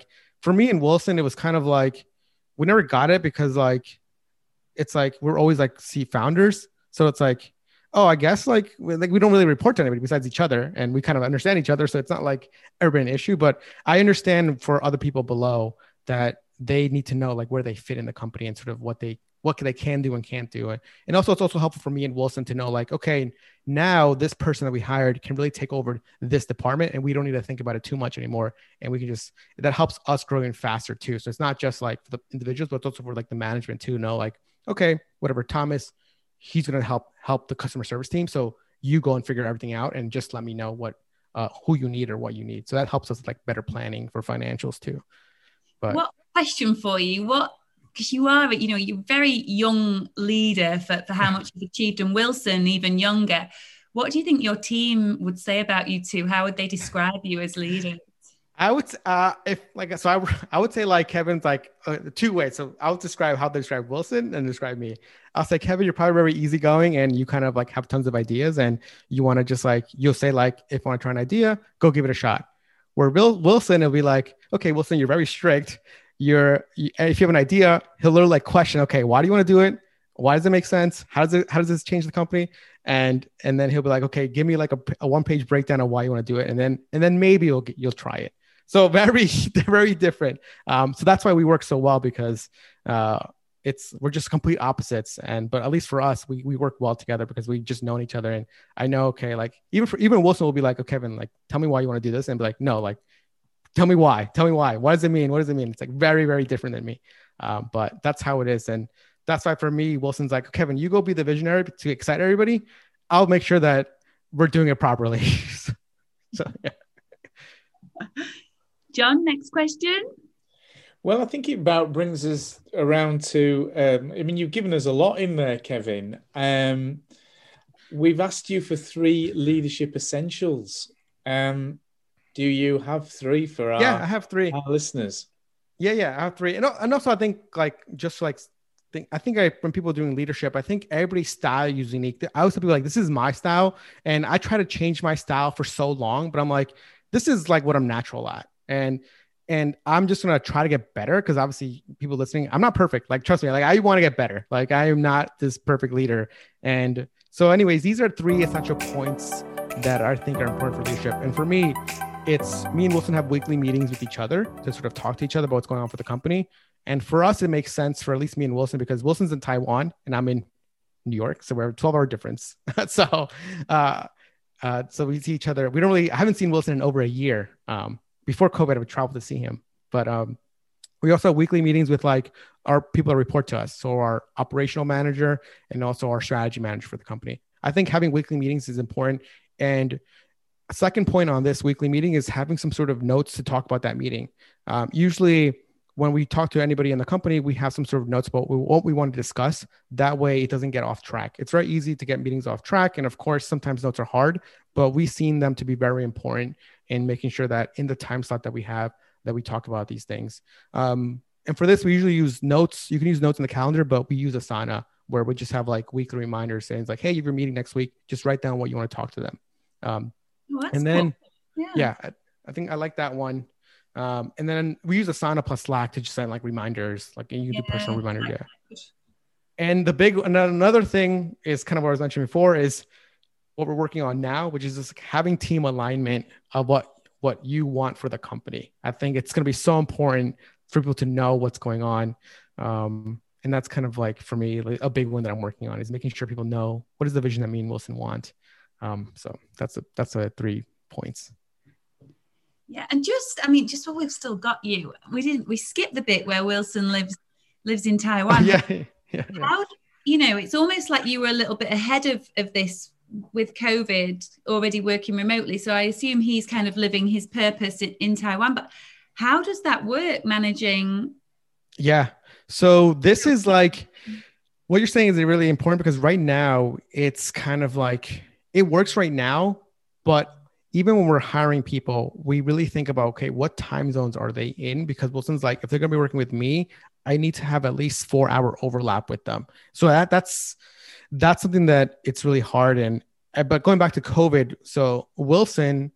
for me and Wilson, it was kind of like, we never got it because like, it's like, we're always like founders. So it's like, oh, I guess like we don't really report to anybody besides each other, and we kind of understand each other. So it's not like ever been an issue, but I understand for other people below that they need to know like where they fit in the company and sort of what they can do and can't do. And also it's also helpful for me and Wilson to know like, okay, now this person that we hired can really take over this department and we don't need to think about it too much anymore. And we can just, that helps us growing faster too. So it's not just like for the individuals, but it's also for like the management too, know like, okay, whatever, Thomas, he's going to help the customer service team. So you go and figure everything out and just let me know what, who you need or what you need. So that helps us like better planning for financials too. But what question for you? Because you are, you're a very young leader for how much you've achieved, and Wilson even younger. What do you think your team would say about you two? How would they describe you as leaders? I would, I would say like Kevin's like two ways. So I'll describe how they describe Wilson and describe me. I'll say, Kevin, you're probably very easygoing and you kind of like have tons of ideas and you want to just like, you'll say like, if I want to try an idea, go give it a shot. Where Wilson, it'll be like, okay, Wilson, you're very strict. If you have an idea, he'll literally like question, okay, why do you want to do it? Why does it make sense? How does this change the company? And then he'll be like, okay, give me like a 1-page breakdown of why you want to do it. And then maybe you'll try it. So very, very different. So that's why we work so well, because we're just complete opposites. But at least for us, we work well together because we've just known each other. And I know, okay, like even Wilson will be like, oh, Kevin, like, tell me why you want to do this. And be like, no, like, tell me why. What does it mean? It's like very, very different than me. But that's how it is. And that's why for me, Wilson's like, Kevin, you go be the visionary to excite everybody. I'll make sure that we're doing it properly. So, yeah. John, next question. Well, I think it about brings us around to, you've given us a lot in there, Kevin. We've asked you for 3 leadership essentials. Do you have 3 for our, I have 3. Our listeners? Yeah, I have 3. And also I think when people are doing leadership, I think everybody's style is unique. I always tell people like, this is my style. And I try to change my style for so long, but I'm like, this is like what I'm natural at. And I'm just going to try to get better, because obviously people listening, I'm not perfect. Like, trust me, like I want to get better. Like I am not this perfect leader. And so anyways, these are 3 essential points that I think are important for leadership. And for me, it's me and Wilson have weekly meetings with each other to sort of talk to each other about what's going on for the company. And for us, it makes sense for at least me and Wilson, because Wilson's in Taiwan and I'm in New York. So we're a 12-hour difference. So we see each other. I haven't seen Wilson in over a year. Before COVID, I would travel to see him. But we also have weekly meetings with like our people that report to us. So our operational manager and also our strategy manager for the company. I think having weekly meetings is important. And a second point on this weekly meeting is having some sort of notes to talk about that meeting. Usually when we talk to anybody in the company, we have some sort of notes about what we want to discuss. That way it doesn't get off track. It's very easy to get meetings off track. And of course, sometimes notes are hard, but we've seen them to be very important in making sure that in the time slot that we have, that we talk about these things. And for this, we usually use notes. You can use notes in the calendar, but we use Asana, where we just have like weekly reminders saying like, hey, if you're meeting next week, just write down what you want to talk to them. And then, cool. I think I like that one. And then we use Asana plus Slack to just send like reminders, like you can do personal reminders. Yeah. And another thing is kind of what I was mentioning before is what we're working on now, which is just having team alignment of what you want for the company. I think it's going to be so important for people to know what's going on. And that's kind of like, for me, like a big one that I'm working on is making sure people know what is the vision that me and Wilson want. So that's 3 points. Yeah. And just while we've still got you, we skipped the bit where Wilson lives in Taiwan. Yeah. How, it's almost like you were a little bit ahead of this with COVID, already working remotely. So I assume he's kind of living his purpose in Taiwan, but how does that work managing? Yeah. So this is like, what you're saying is really important, because right now it's kind of like, it works right now, but even when we're hiring people, we really think about, okay, what time zones are they in? Because Wilson's like, if they're going to be working with me, I need to have at least 4-hour overlap with them. So that's something that it's really hard. But going back to COVID, so Wilson,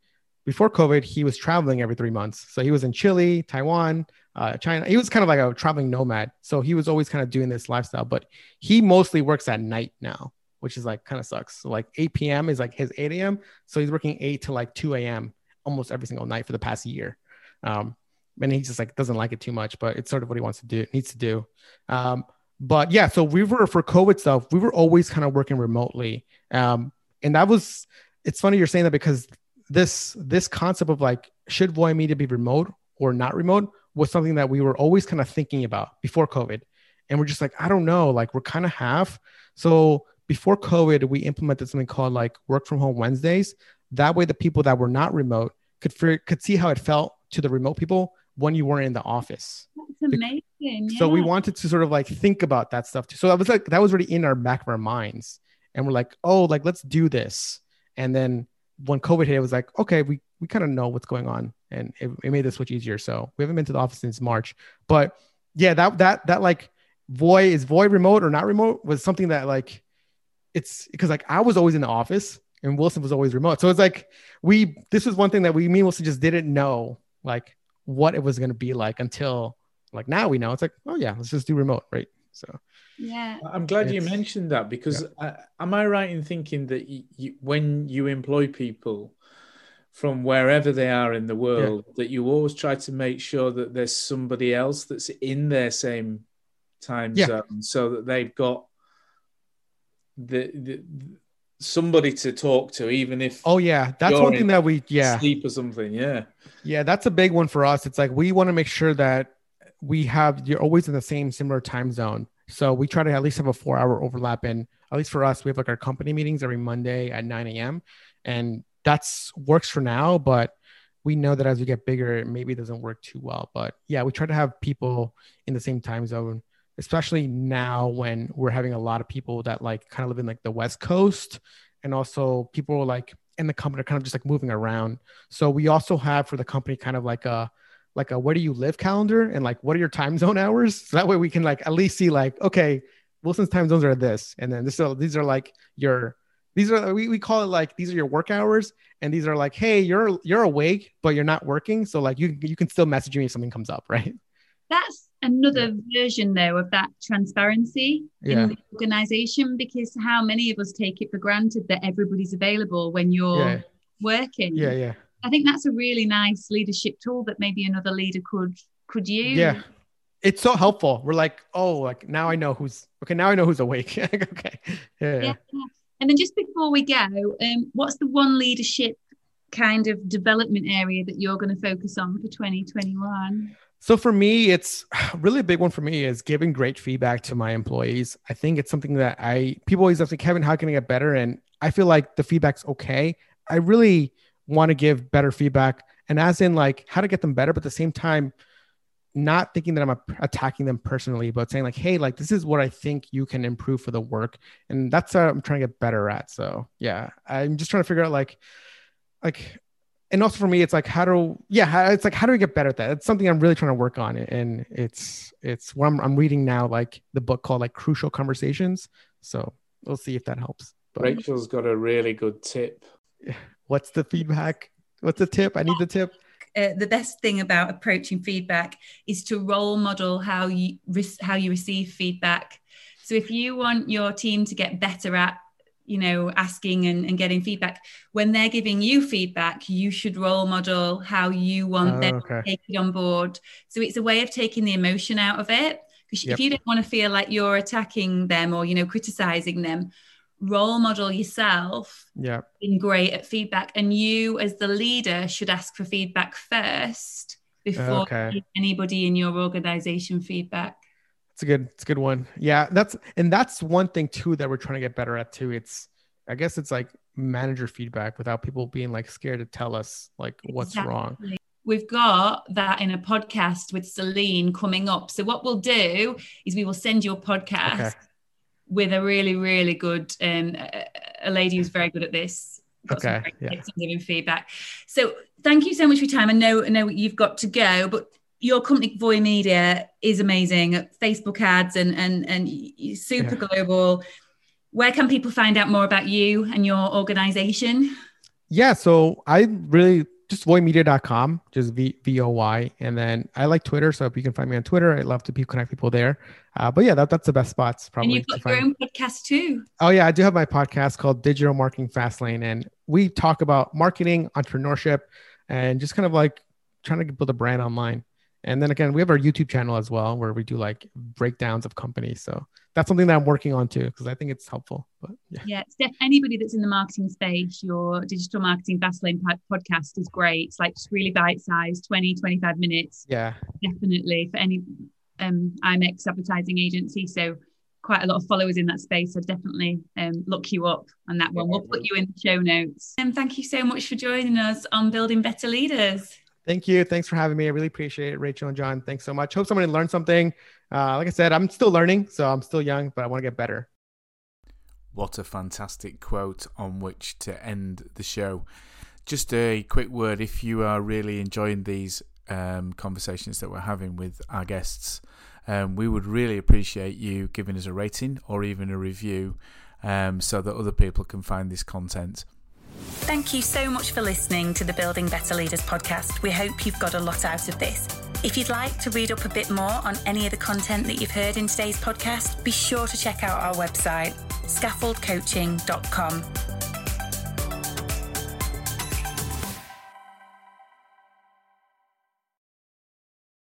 before COVID, he was traveling every 3 months. So he was in Chile, Taiwan, China. He was kind of like a traveling nomad. So he was always kind of doing this lifestyle, but he mostly works at night now, which is like kind of sucks. So like 8 p.m. is like his 8 a.m. So he's working 8 to like 2 a.m. almost every single night for the past year. And he just like doesn't like it too much, but it's sort of what he wants to do, needs to do. But yeah, so for COVID stuff, we were always kind of working remotely. And it's funny you're saying that, because this concept of like, should Voy Media be remote or not remote was something that we were always kind of thinking about before COVID. And we're just like, I don't know, like we're kind of half. So before COVID, we implemented something called like work from home Wednesdays. That way the people that were not remote could see how it felt to the remote people when you weren't in the office. That's amazing. Yeah. So we wanted to sort of like think about that stuff too. So that was already in our back of our minds. And we're like, oh, like, let's do this. And then when COVID hit, it was like, okay, we kind of know what's going on, and it made the switch easier. So we haven't been to the office since March, but yeah, that like Voy remote or not remote was something that like, it's because like I was always in the office and Wilson was always remote. So it's like, this was one thing that me and Wilson just didn't know like what it was going to be like until like now we know. It's like, oh yeah, let's just do remote. Right. So yeah, I'm glad you mentioned that, because am I right in thinking that when you employ people from wherever they are in the world, that you always try to make sure that there's somebody else that's in their same time zone, so that they've got the somebody to talk to, even if that's one thing that we sleep or something. Yeah, that's a big one for us. It's like we want to make sure that you're always in the same similar time zone. So we try to at least have a 4-hour overlap. And at least for us, we have like our company meetings every Monday at 9 a.m. And that's works for now, but we know that as we get bigger, it maybe doesn't work too well. But yeah, we try to have people in the same time zone, especially now when we're having a lot of people that like kind of live in like the West Coast, and also people like in the company are kind of just like moving around. So we also have for the company kind of like a where do you live calendar, and like what are your time zone hours, so that way we can like at least see like, okay, Wilson's time zones are this, and then these are like we call it like these are your work hours, and these are like, hey, you're awake but you're not working, so like you can still message me if something comes up, right? That's another version though of that transparency in the organization, because how many of us take it for granted that everybody's available when you're working. I think that's a really nice leadership tool that maybe another leader could use. Yeah, it's so helpful. We're like, oh, like now I know who's awake. Okay. Yeah. And then just before we go, what's the one leadership kind of development area that you're going to focus on for 2021? So for me, it's really a big one for me is giving great feedback to my employees. I think it's something that people always ask me, Kevin, how can I get better? And I feel like the feedback's okay. I really want to give better feedback, and as in like how to get them better, but at the same time, not thinking that I'm attacking them personally, but saying like, hey, like this is what I think you can improve for the work. And that's what I'm trying to get better at. So yeah, I'm just trying to figure out like, and also for me, it's like, how do we get better at that? It's something I'm really trying to work on. And it's what I'm reading now, like the book called like Crucial Conversations. So we'll see if that helps. But Rachel's got a really good tip. What's the feedback? What's the tip? I need the tip. The best thing about approaching feedback is to role model how you receive feedback. So if you want your team to get better at, asking and getting feedback, when they're giving you feedback, you should role model how you want them to take it on board. So it's a way of taking the emotion out of it. Because if you don't want to feel like you're attacking them or, criticizing them, role model yourself being great at feedback, and you as the leader should ask for feedback first before anybody in your organization feedback. It's a good one. Yeah, that's one thing too that we're trying to get better at too. I guess it's like manager feedback without people being like scared to tell us like what's wrong. We've got that in a podcast with Celine coming up. So what we'll do is we will send you a podcast with a really, really good, a lady who's very good at this. Giving feedback. So thank you so much for your time. I know you've got to go, but your company Voy Media is amazing. Facebook ads and super global. Where can people find out more about you and your organization? Yeah, so I really just voymedia.com, just VOY. And then I like Twitter. So if you can find me on Twitter, I'd love to connect people there. But yeah, that's the best spots probably. And you've got your own podcast too. Oh yeah, I do have my podcast called Digital Marketing Fastlane. And we talk about marketing, entrepreneurship, and just kind of like trying to build a brand online. And then again, we have our YouTube channel as well, where we do like breakdowns of companies. So that's something that I'm working on too, because I think it's helpful. But yeah, anybody that's in the marketing space, your Digital Marketing Fastlane podcast is great. It's like just really bite-sized, 20, 25 minutes. Yeah, definitely for any. I'm ex-advertising agency, so quite a lot of followers in that space. So definitely look you up on that one. We'll put you in the show notes. And thank you so much for joining us on Building Better Leaders. Thank you. Thanks for having me. I really appreciate it, Rachel and John. Thanks so much. Hope somebody learned something. Like I said, I'm still learning, so I'm still young, but I want to get better. What a fantastic quote on which to end the show. Just a quick word, if you are really enjoying these conversations that we're having with our guests, we would really appreciate you giving us a rating or even a review so that other people can find this content. Thank you so much for listening to the Building Better Leaders podcast. We hope you've got a lot out of this. If you'd like to read up a bit more on any of the content that you've heard in today's podcast, be sure to check out our website, scaffoldcoaching.com.